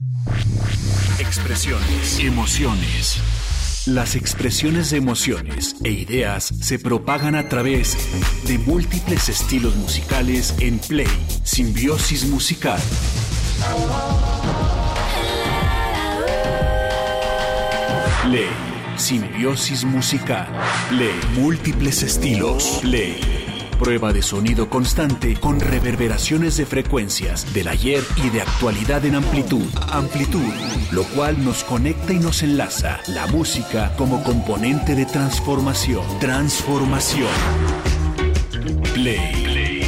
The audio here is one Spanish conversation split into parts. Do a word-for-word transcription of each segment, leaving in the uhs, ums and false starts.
Expresiones, emociones. Las expresiones de emociones e ideas se propagan a través de múltiples estilos musicales en Play Simbiosis Musical. Play Simbiosis Musical. Play múltiples estilos. Play. Prueba de sonido constante con reverberaciones de frecuencias del ayer y de actualidad en amplitud. Amplitud, lo cual nos conecta y nos enlaza la música como componente de transformación. Transformación. Play.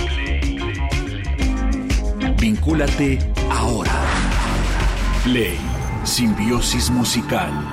Vincúlate ahora. Play Simbiosis Musical.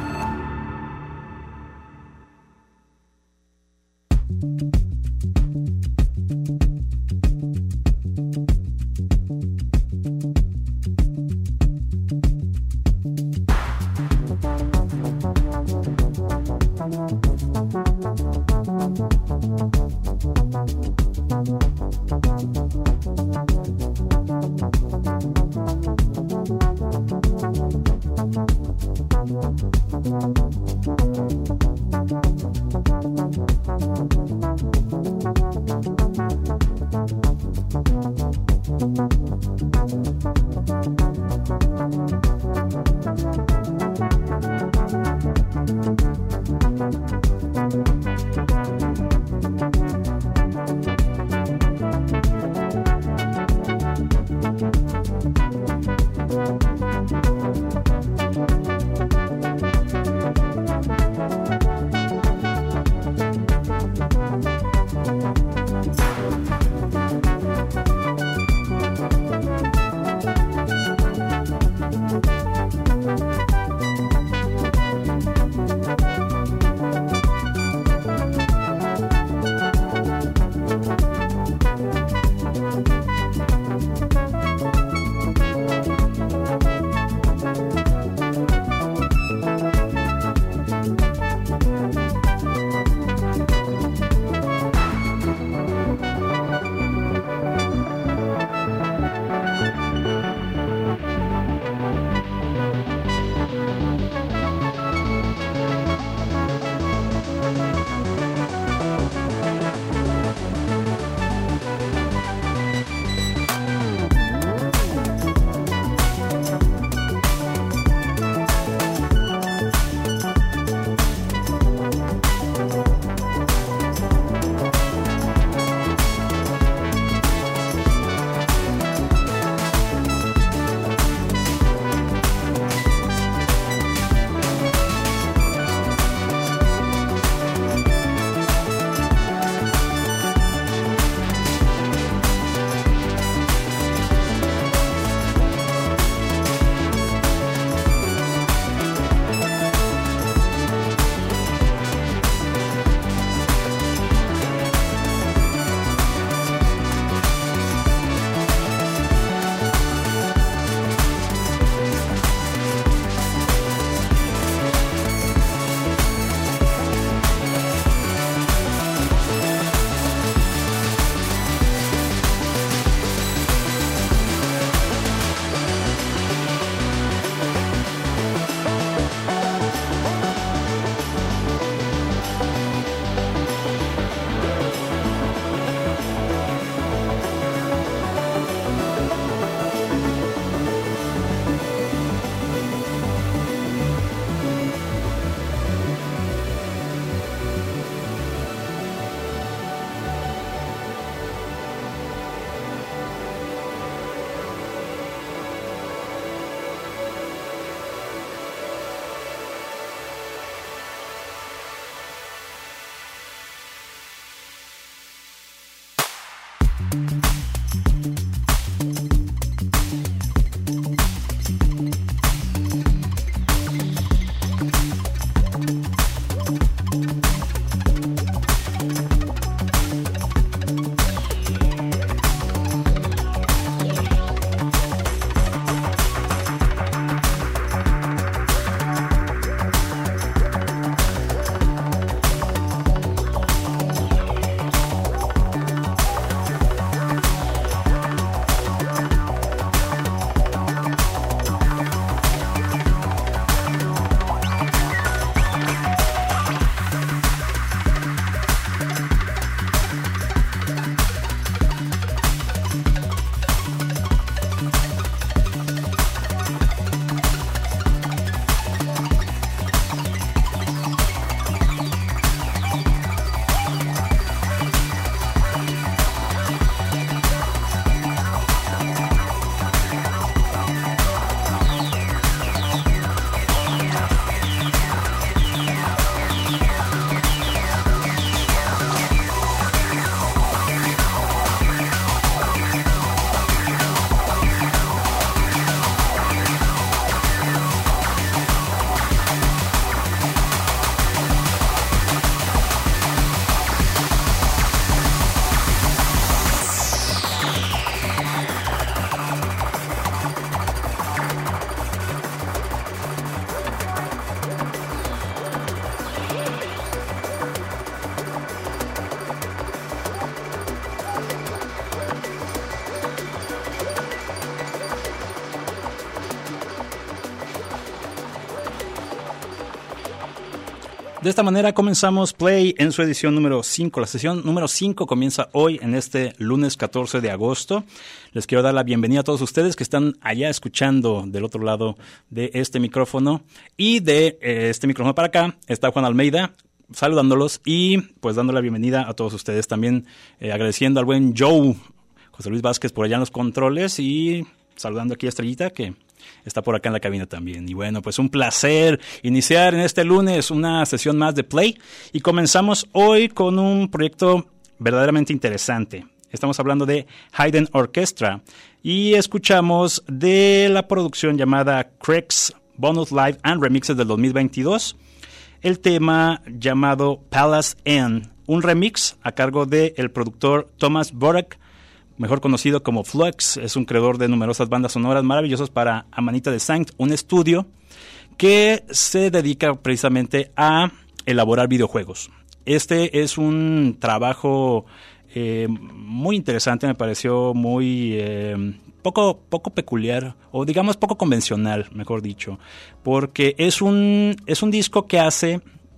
De esta manera comenzamos Play en su edición número cinco. La sesión número cinco comienza hoy en este lunes catorce de agosto. Les quiero dar la bienvenida a todos ustedes que están allá escuchando del otro lado de este micrófono. Y de eh, este micrófono para acá está Juan Almeida saludándolos y pues dando la bienvenida a todos ustedes. También eh, agradeciendo al buen Joe, José Luis Vázquez por allá en los controles y saludando aquí a Estrellita que está por acá en la cabina también. Y bueno, pues un placer iniciar en este lunes una sesión más de Play. Y comenzamos hoy con un proyecto verdaderamente interesante. Estamos hablando de Haydn Orchestra. Y escuchamos de la producción llamada Craig's Bonus Live and Remixes del dos mil veintidós. El tema llamado Palace Inn. Un remix a cargo del productor Thomas Borak, mejor conocido como Flux. Es un creador de numerosas bandas sonoras maravillosas para Amanita de Saint, un estudio que se dedica precisamente a elaborar videojuegos. Este es un trabajo eh, muy interesante, me pareció muy eh, poco, poco peculiar, o digamos poco convencional, mejor dicho, porque es un, es un disco que hace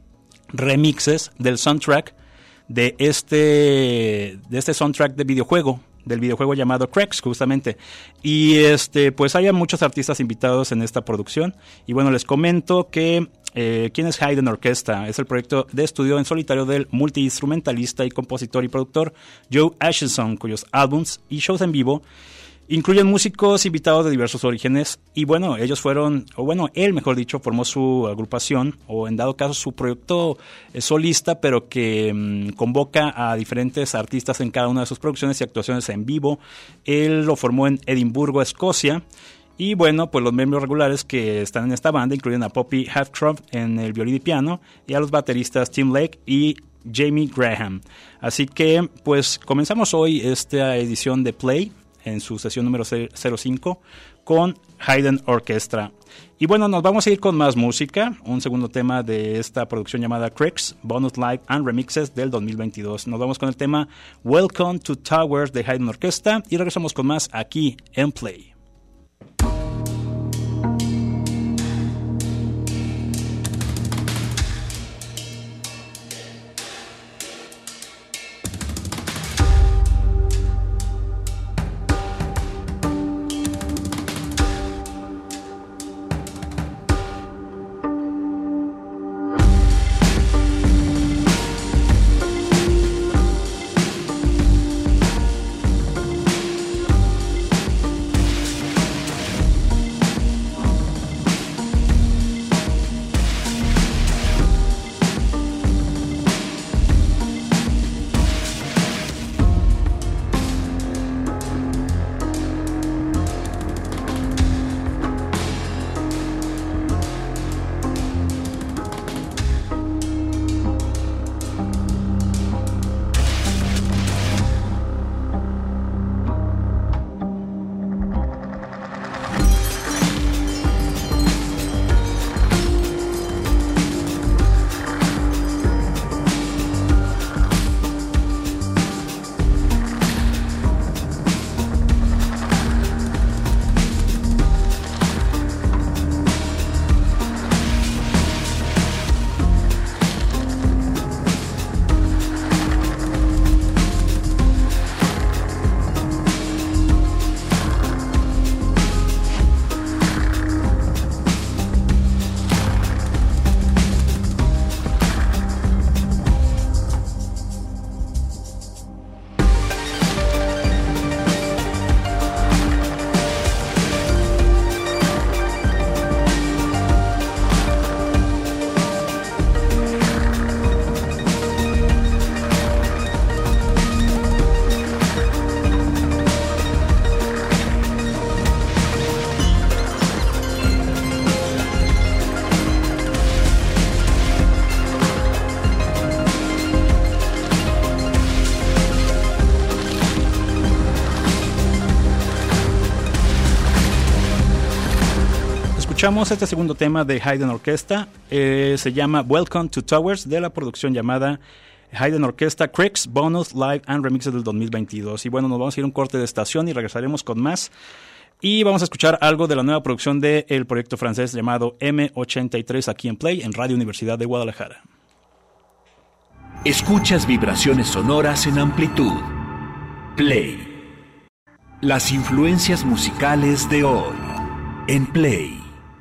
remixes del soundtrack de este, de este soundtrack de videojuego, del videojuego llamado Craig's, justamente. Y este, pues hay muchos artistas invitados en esta producción. Y bueno, les comento que eh, ¿quién es Haydn Orchestra? Es el proyecto de estudio en solitario del multiinstrumentalista y compositor y productor Joe Acheson, cuyos álbums y shows en vivo incluyen músicos invitados de diversos orígenes. Y bueno, ellos fueron, o bueno, él mejor dicho, formó su agrupación, o en dado caso su proyecto eh, solista, pero que mmm, convoca a diferentes artistas en cada una de sus producciones y actuaciones en vivo. Él lo formó en Edimburgo, Escocia. Y bueno, pues los miembros regulares que están en esta banda incluyen a Poppy Havcroft en el violín y piano, y a los bateristas Tim Lake y Jamie Graham. Así que pues comenzamos hoy esta edición de Play en su sesión número cero cinco, con Haydn Orchestra. Y bueno, nos vamos a ir con más música, un segundo tema de esta producción llamada Craig's Bonus Live and Remixes del dos mil veintidós. Nos vamos con el tema Welcome to Towers de Haydn Orchestra y regresamos con más aquí en Play. Escuchamos este segundo tema de Haydn Orchestra, eh, se llama Welcome to Towers, de la producción llamada Haydn Orchestra Craig's Bonus Live and Remixes del dos mil veintidós. Y bueno, nos vamos a ir a un corte de estación y regresaremos con más. Y vamos a escuchar algo de la nueva producción del proyecto francés llamado eme ochenta y tres aquí en Play, en Radio Universidad de Guadalajara. Escuchas vibraciones sonoras en amplitud. Play. Las influencias musicales de hoy en Play.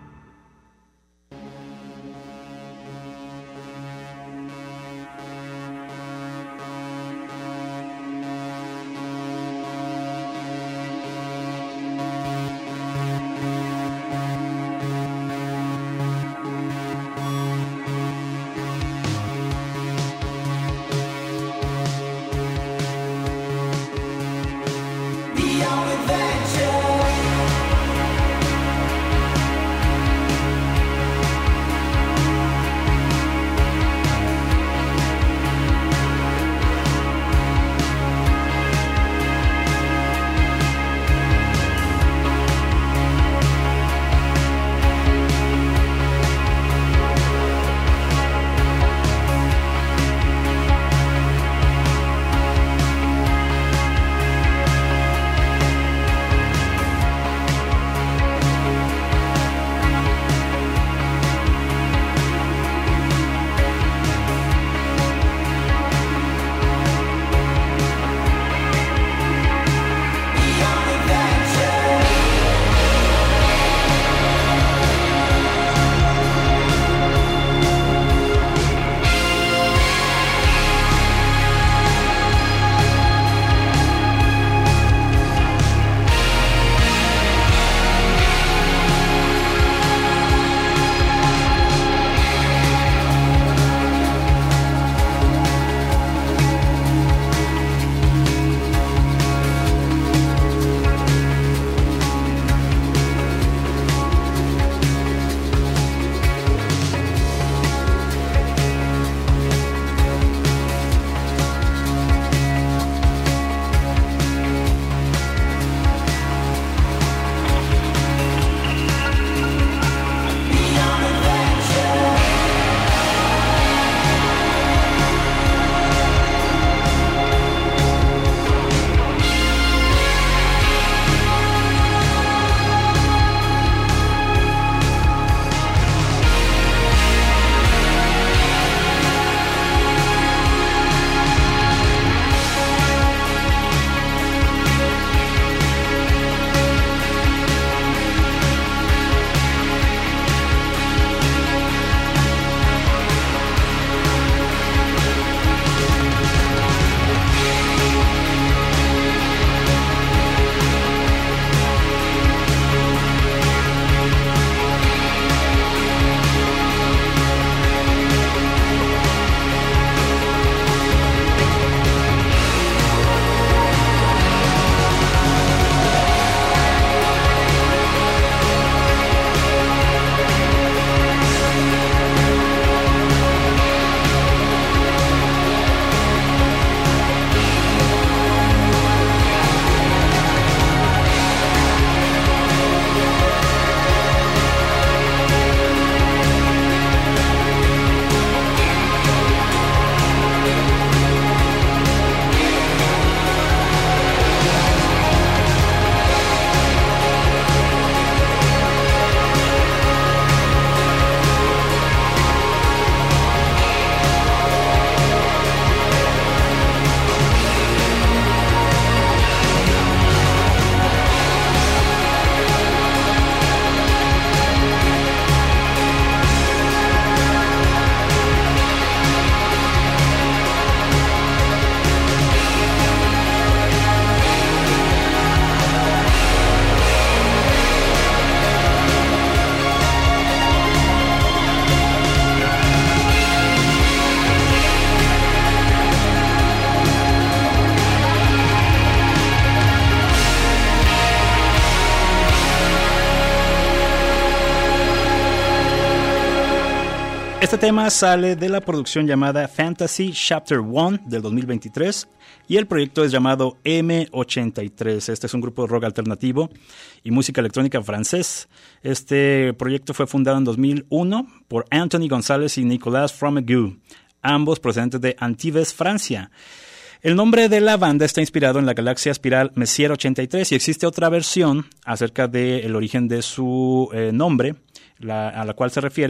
Este tema sale de la producción llamada Fantasy Chapter uno del dos mil veintitrés y el proyecto es llamado eme ochenta y tres. Este es un grupo de rock alternativo y música electrónica francés. Este proyecto fue fundado en dos mil uno por Anthony González y Nicolas Fromegue, ambos procedentes de Antibes, Francia. El nombre de la banda está inspirado en la galaxia espiral Messier ochenta y tres y existe otra versión acerca del origen de su eh, nombre, la, a la cual se refiere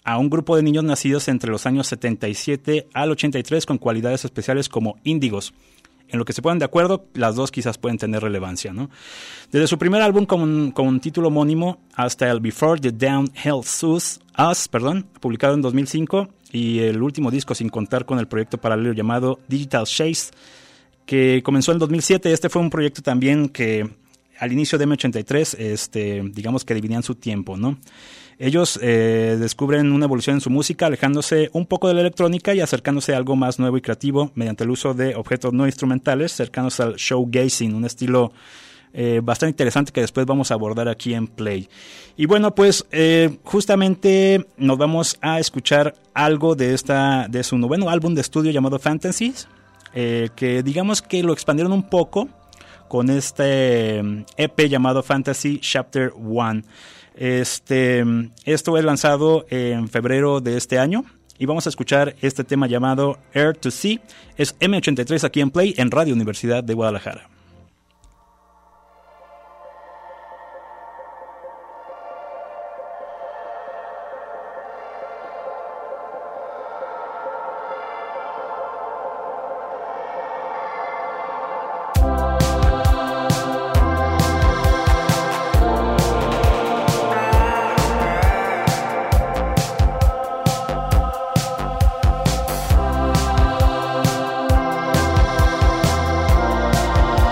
a un grupo de niños nacidos entre los años setenta y siete al ochenta y tres con cualidades especiales como índigos. En lo que se ponen de acuerdo, las dos quizás pueden tener relevancia, ¿no? Desde su primer álbum con, con un título homónimo hasta el Before the Downhill Us, Us perdón, publicado en dos mil cinco, y el último disco sin contar con el proyecto paralelo llamado Digital Shades, que comenzó en dos mil siete. Este fue un proyecto también que al inicio de eme ochenta y tres, este, digamos que dividían su tiempo, ¿no? Ellos eh, descubren una evolución en su música, alejándose un poco de la electrónica y acercándose a algo más nuevo y creativo mediante el uso de objetos no instrumentales, cercanos al showgazing, un estilo eh, bastante interesante que después vamos a abordar aquí en Play. Y bueno, pues eh, justamente nos vamos a escuchar algo de, esta, de su noveno álbum de estudio llamado Fantasies, eh, que digamos que lo expandieron un poco con este E P llamado Fantasy Chapter uno. Este, esto es lanzado en febrero de este año y vamos a escuchar este tema llamado Air to Sea. Es eme ochenta y tres aquí en Play en Radio Universidad de Guadalajara. We'll be right back.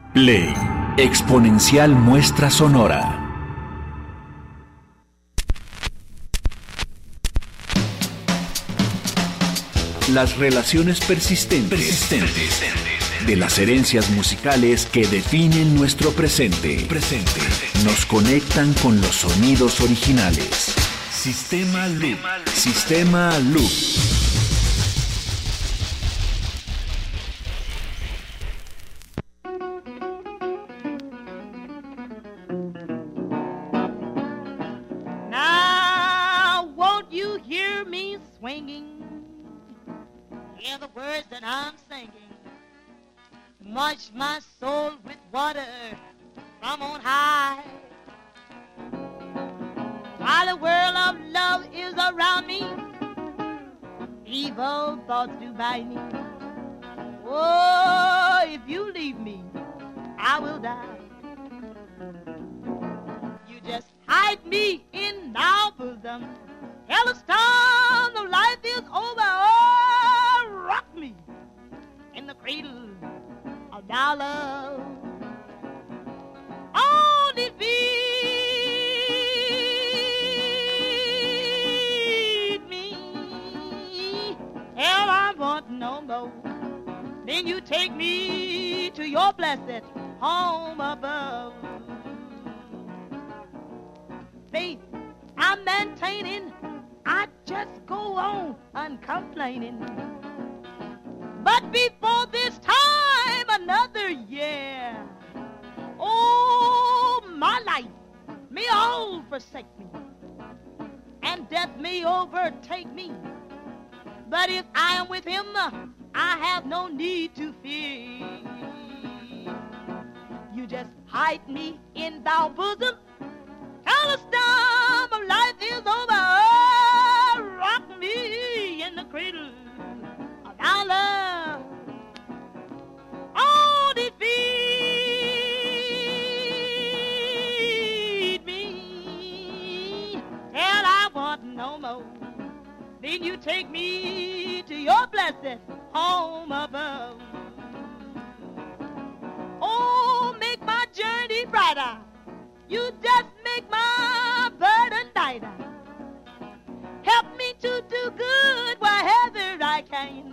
Play, exponencial muestra sonora. Las relaciones persistentes, persistentes de las herencias musicales que definen nuestro presente, presente, nos conectan con los sonidos originales. Sistema Loop. Sistema Loop. Now, won't you hear me swinging? Hear the words that I'm singing. Much my soul with water from on high. While the world of love is around me, evil thoughts do by me. Oh, if you leave me, I will die. You just hide me in thy bosom. Tell the storm the life is over. Oh, rock me in the cradle of thy love. Oh, defeat me, hell, I want no more. Then you take me to your blessed home above. Faith, I'm maintaining, I just go on uncomplaining. But before this time, another year, oh, my life may all forsake me, and death may overtake me. But if I am with him, I have no need to fear. You just hide me in thy bosom. Tell the storm of life is over. Oh, rock me in the cradle of thy love. Oh, defeat me, and I want no more. Then you take me to your blessed home above. Oh, make my journey brighter. You just make my burden lighter. Help me to do good wherever I can.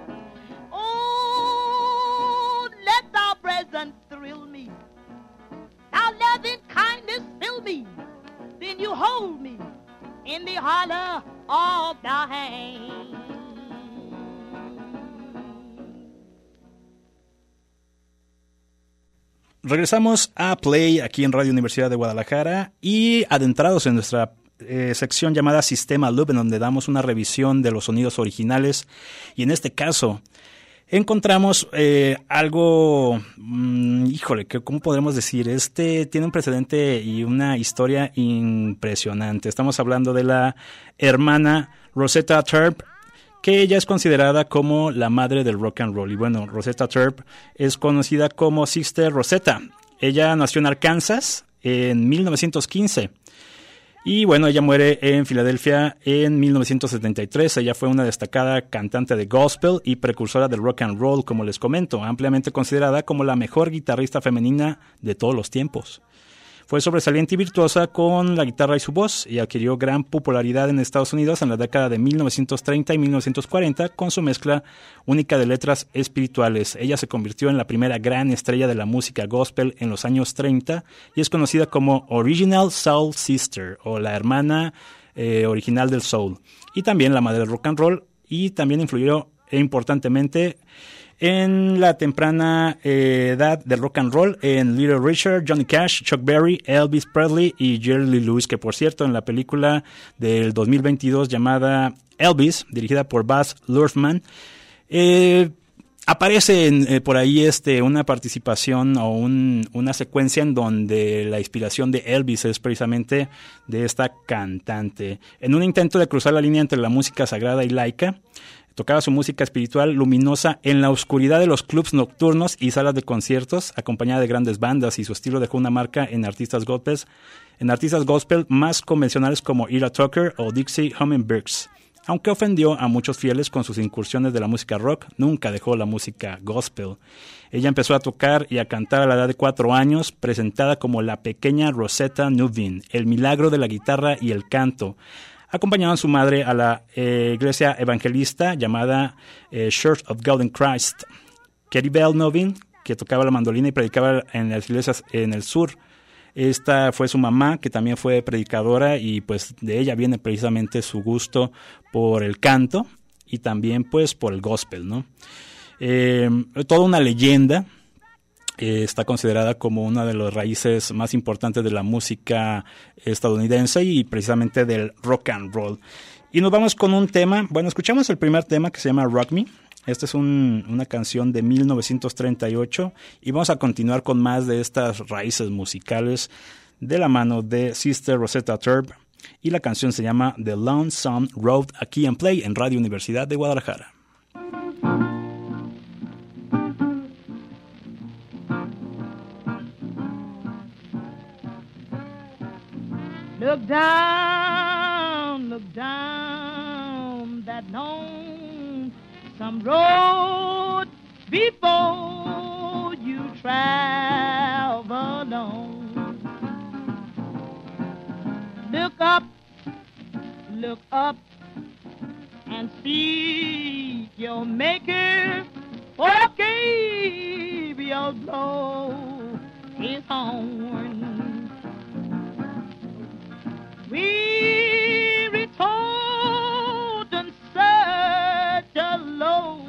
Oh, let thy presence thrill me. Thy loving kindness fill me. Then you hold me in the hollow of thy hand. Regresamos a Play aquí en Radio Universidad de Guadalajara y adentrados en nuestra eh, sección llamada Sistema Loop, en donde damos una revisión de los sonidos originales, y en este caso encontramos eh, algo, mmm, híjole, ¿cómo podremos decir? Este tiene un precedente y una historia impresionante. Estamos hablando de la hermana Rosetta Tharpe, que ella es considerada como la madre del rock and roll. Y bueno, Rosetta Tharpe es conocida como Sister Rosetta. Ella nació en Arkansas en mil novecientos quince. Y bueno, ella muere en Filadelfia en mil novecientos setenta y tres. Ella fue una destacada cantante de gospel y precursora del rock and roll, como les comento, ampliamente considerada como la mejor guitarrista femenina de todos los tiempos. Fue sobresaliente y virtuosa con la guitarra y su voz, y adquirió gran popularidad en Estados Unidos en la década de mil novecientos treinta y mil novecientos cuarenta con su mezcla única de letras espirituales. Ella se convirtió en la primera gran estrella de la música gospel en los años treinta y es conocida como Original Soul Sister, o la hermana eh, original del soul, y también la madre del rock and roll, y también influyó importantemente en la temprana eh, edad del rock and roll en Little Richard, Johnny Cash, Chuck Berry, Elvis Presley y Jerry Lee Lewis, que por cierto en la película del dos mil veintidós llamada Elvis, dirigida por Baz Luhrmann, eh, aparece en, eh, por ahí este, una participación o un, una secuencia en donde la inspiración de Elvis es precisamente de esta cantante. En un intento de cruzar la línea entre la música sagrada y laica, tocaba su música espiritual luminosa en la oscuridad de los clubs nocturnos y salas de conciertos, acompañada de grandes bandas, y su estilo dejó una marca en artistas gospel, en artistas gospel más convencionales como Ira Tucker o Dixie Hummingbirds. Aunque ofendió a muchos fieles con sus incursiones de la música rock, nunca dejó la música gospel. Ella empezó a tocar y a cantar a la edad de cuatro años, presentada como la pequeña Rosetta Nuvin, el milagro de la guitarra y el canto. Acompañaban a su madre a la eh, iglesia evangelista llamada eh, Church of God in Christ. Katie Bell Nuvin, que tocaba la mandolina y predicaba en las iglesias en el sur. Esta fue su mamá, que también fue predicadora, y pues de ella viene precisamente su gusto por el canto y también pues por el gospel, ¿no? Eh, toda una leyenda. Eh, está considerada como una de las raíces más importantes de la música estadounidense y precisamente del rock and roll. Y nos vamos con un tema. Bueno, escuchamos el primer tema que se llama Rock Me. Esta es un, una canción de mil novecientos treinta y ocho y vamos a continuar con más de estas raíces musicales de la mano de Sister Rosetta Tharpe, y la canción se llama The Lonesome Road, aquí en Play en Radio Universidad de Guadalajara. Look down, look down that lonesome road before you travel on. Look up, look up and see your maker, for Gabriel blow his horn. We returned and such a load,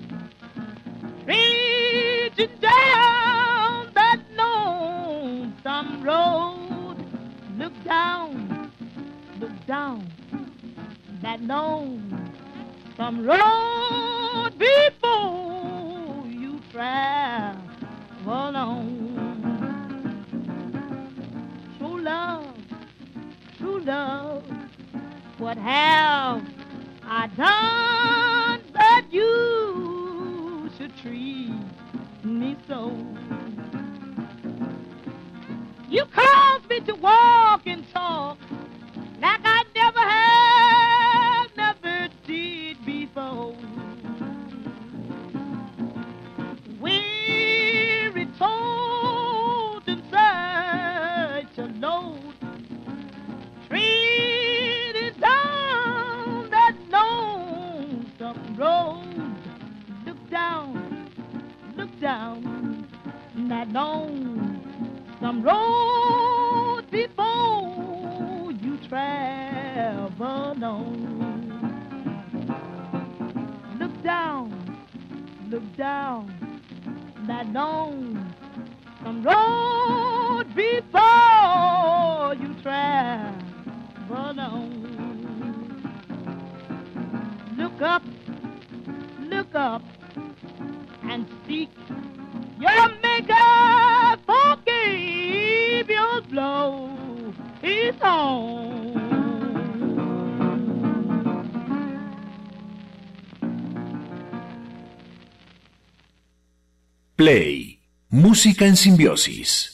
reaching down that lonesome road. Look down, look down that lonesome road before you travel on. True love, true love, what have I done that you should treat me so? You caused me to walk and talk like I never have, never did before. Weary, told and such a load, treated down that lonesome road. Look down, look down that lonesome road before you travel on. Look down, look down that lonesome road before you travel on. Look up, look up and seek your maker, forgive your blow his own. Play, música en simbiosis.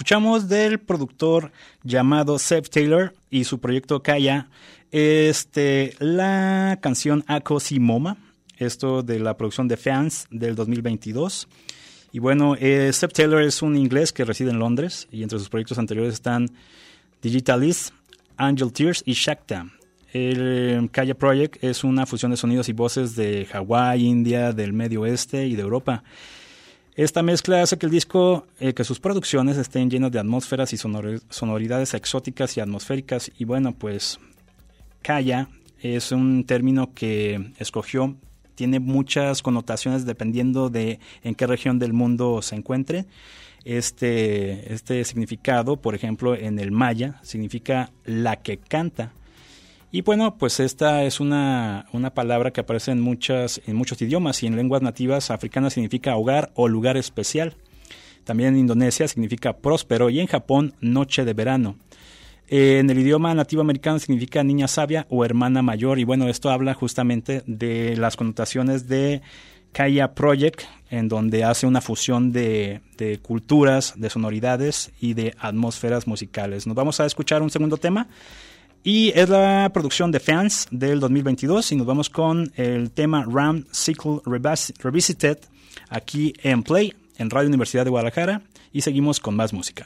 escuchamos del productor llamado Seb Taylor y su proyecto Kaya, este, la canción Ako Si Moma, esto de la producción de Fans del dos mil veintidós. Y bueno, eh, Seb Taylor es un inglés que reside en Londres y entre sus proyectos anteriores están Digitalis, Angel Tears y Shakta. El Kaya Project es una fusión de sonidos y voces de Hawái, India, del Medio Oeste y de Europa. Esta mezcla hace que el disco, eh, que sus producciones estén llenas de atmósferas y sonor- sonoridades exóticas y atmosféricas. Y bueno, pues Kaya es un término que escogió, tiene muchas connotaciones dependiendo de en qué región del mundo se encuentre. Este, este significado, por ejemplo, en el maya, significa la que canta. Y bueno, pues esta es una, una palabra que aparece en, muchas, en muchos idiomas y en lenguas nativas africanas significa hogar o lugar especial. También en Indonesia significa próspero y en Japón noche de verano. Eh, en el idioma nativo americano significa niña sabia o hermana mayor y bueno, esto habla justamente de las connotaciones de Kaya Project, en donde hace una fusión de, de culturas, de sonoridades y de atmosferas musicales. Nos vamos a escuchar un segundo tema. Y es la producción de Fans del dos mil veintidós y nos vamos con el tema Round Cycle Revisited aquí en Play, en Radio Universidad de Guadalajara y seguimos con más música.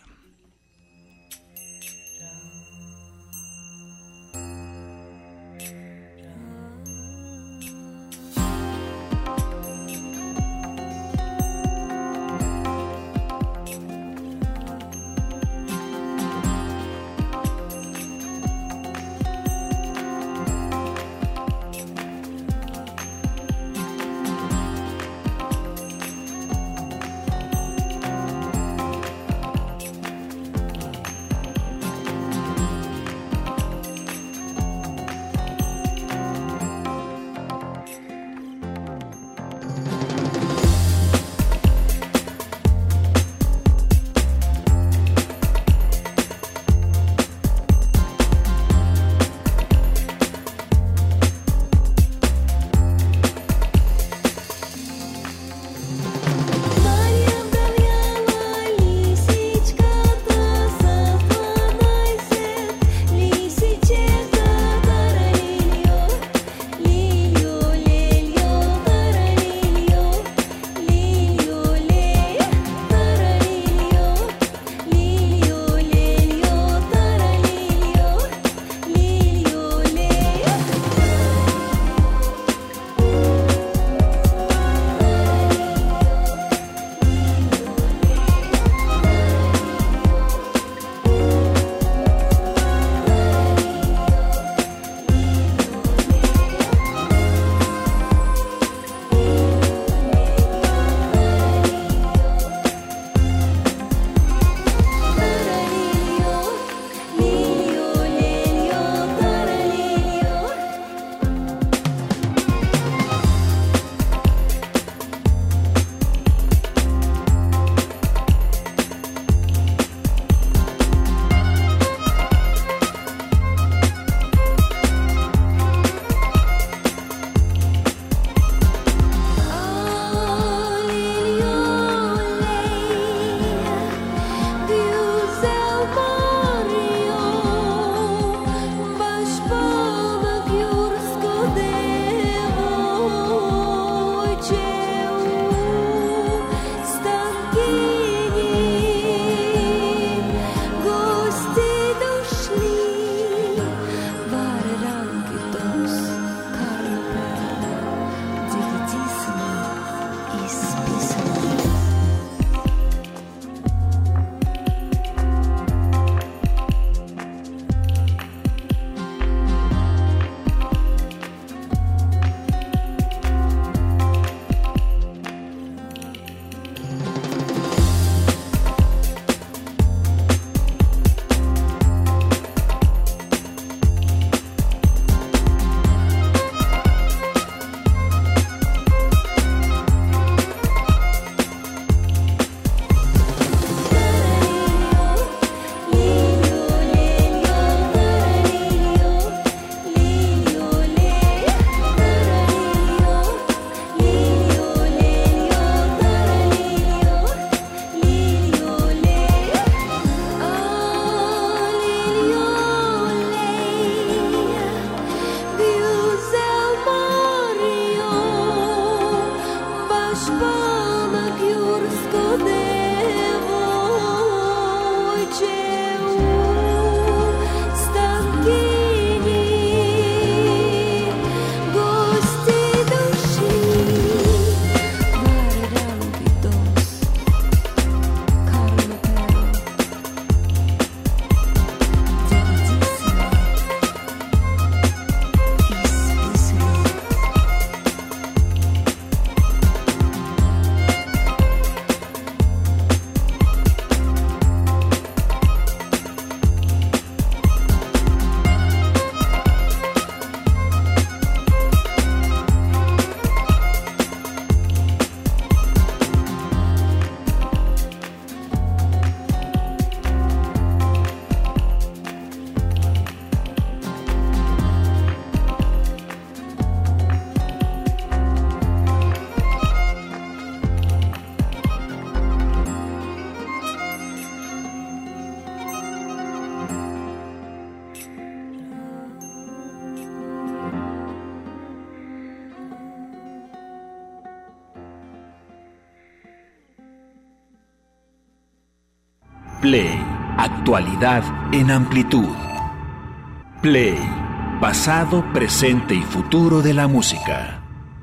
Play, actualidad en amplitud. Play, pasado, presente y futuro de la música.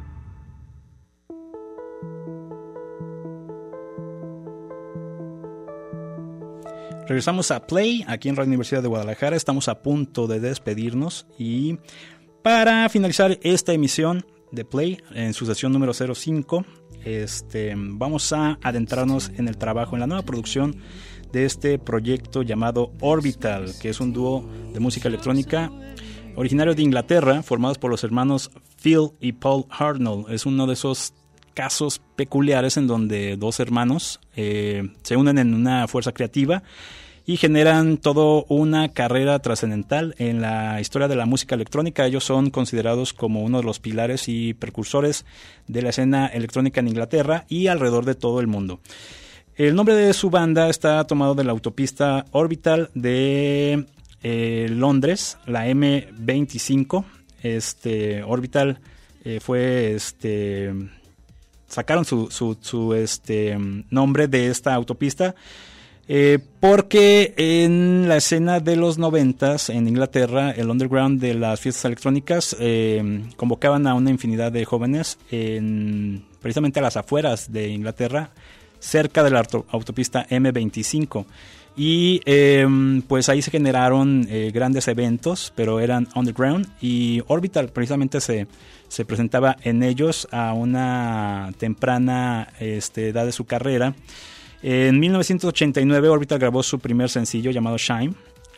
Regresamos a Play, aquí en Radio Universidad de Guadalajara. Estamos a punto de despedirnos y para finalizar esta emisión de Play, en su sesión número cero cinco, este, vamos a adentrarnos en el trabajo, en la nueva producción de este proyecto llamado Orbital, que es un dúo de música electrónica originario de Inglaterra, formados por los hermanos Phil y Paul Hartnell. Es uno de esos casos peculiares en donde dos hermanos eh, se unen en una fuerza creativa y generan toda una carrera trascendental en la historia de la música electrónica. Ellos son considerados como uno de los pilares y precursores de la escena electrónica en Inglaterra y alrededor de todo el mundo. El nombre de su banda está tomado de la autopista Orbital de eh, Londres, la eme veinticinco. Este, Orbital eh, fue... este sacaron su, su, su este, nombre de esta autopista eh, porque en la escena de los noventas en Inglaterra, el underground de las fiestas electrónicas eh, convocaban a una infinidad de jóvenes en, precisamente a las afueras de Inglaterra, cerca de la auto, autopista eme veinticinco. Y eh, pues ahí se generaron eh, grandes eventos, pero eran underground, y Orbital precisamente se, se presentaba en ellos a una temprana este, edad de su carrera. En mil novecientos ochenta y nueve Orbital grabó su primer sencillo llamado Shine.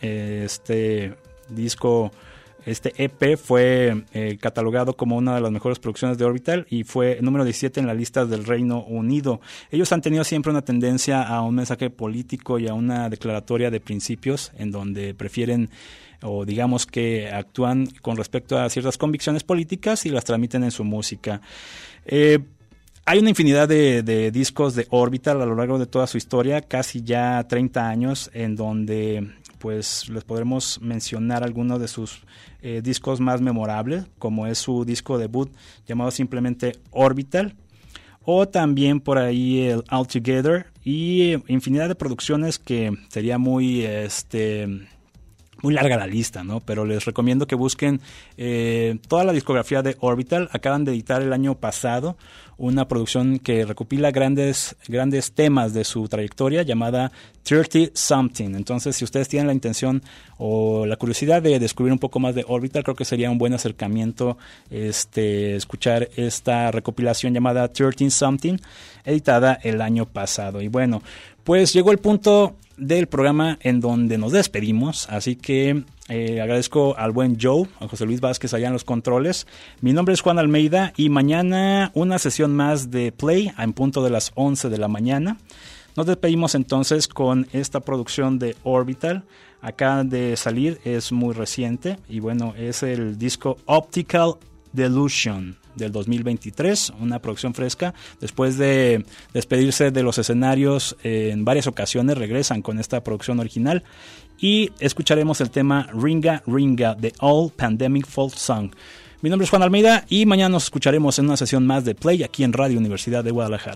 Este disco, este E P fue eh, catalogado como una de las mejores producciones de Orbital y fue el número diecisiete en la lista del Reino Unido. Ellos han tenido siempre una tendencia a un mensaje político y a una declaratoria de principios en donde prefieren, o digamos que actúan con respecto a ciertas convicciones políticas y las transmiten en su música. Eh, Hay una infinidad de, de discos de Orbital a lo largo de toda su historia, casi ya treinta años, en donde pues les podremos mencionar algunos de sus eh, discos más memorables, como es su disco debut llamado simplemente Orbital, o también por ahí el All Together, y infinidad de producciones que sería muy este muy larga la lista, ¿no? Pero les recomiendo que busquen eh, toda la discografía de Orbital. Acaban de editar el año pasado una producción que recopila grandes, grandes temas de su trayectoria llamada thirty something. Entonces, si ustedes tienen la intención o la curiosidad de descubrir un poco más de Orbital, creo que sería un buen acercamiento este, escuchar esta recopilación llamada thirty something, editada el año pasado. Y bueno, pues llegó el punto del programa en donde nos despedimos, así que eh, agradezco al buen Joe, a José Luis Vázquez allá en los controles. Mi nombre es Juan Almeida y mañana una sesión más de Play en punto de las once de la mañana. Nos despedimos entonces con esta producción de Orbital. Acaba de salir, es muy reciente y bueno, es el disco Optical Delusion del dos mil veintitrés, una producción fresca. Después de despedirse de los escenarios eh, en varias ocasiones, regresan con esta producción original y escucharemos el tema Ringa Ringa de All Pandemic Folk Song. Mi nombre es Juan Almeida y mañana nos escucharemos en una sesión más de Play aquí en Radio Universidad de Guadalajara.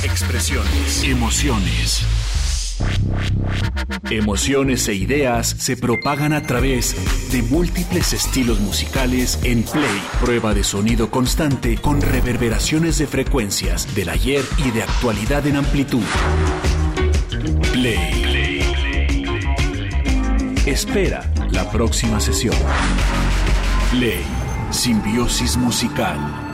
expresiones, emociones. Emociones e ideas se propagan a través de múltiples estilos musicales en Play, prueba de sonido constante con reverberaciones de frecuencias del ayer y de actualidad en amplitud. Play. Espera la próxima sesión. Play, simbiosis musical.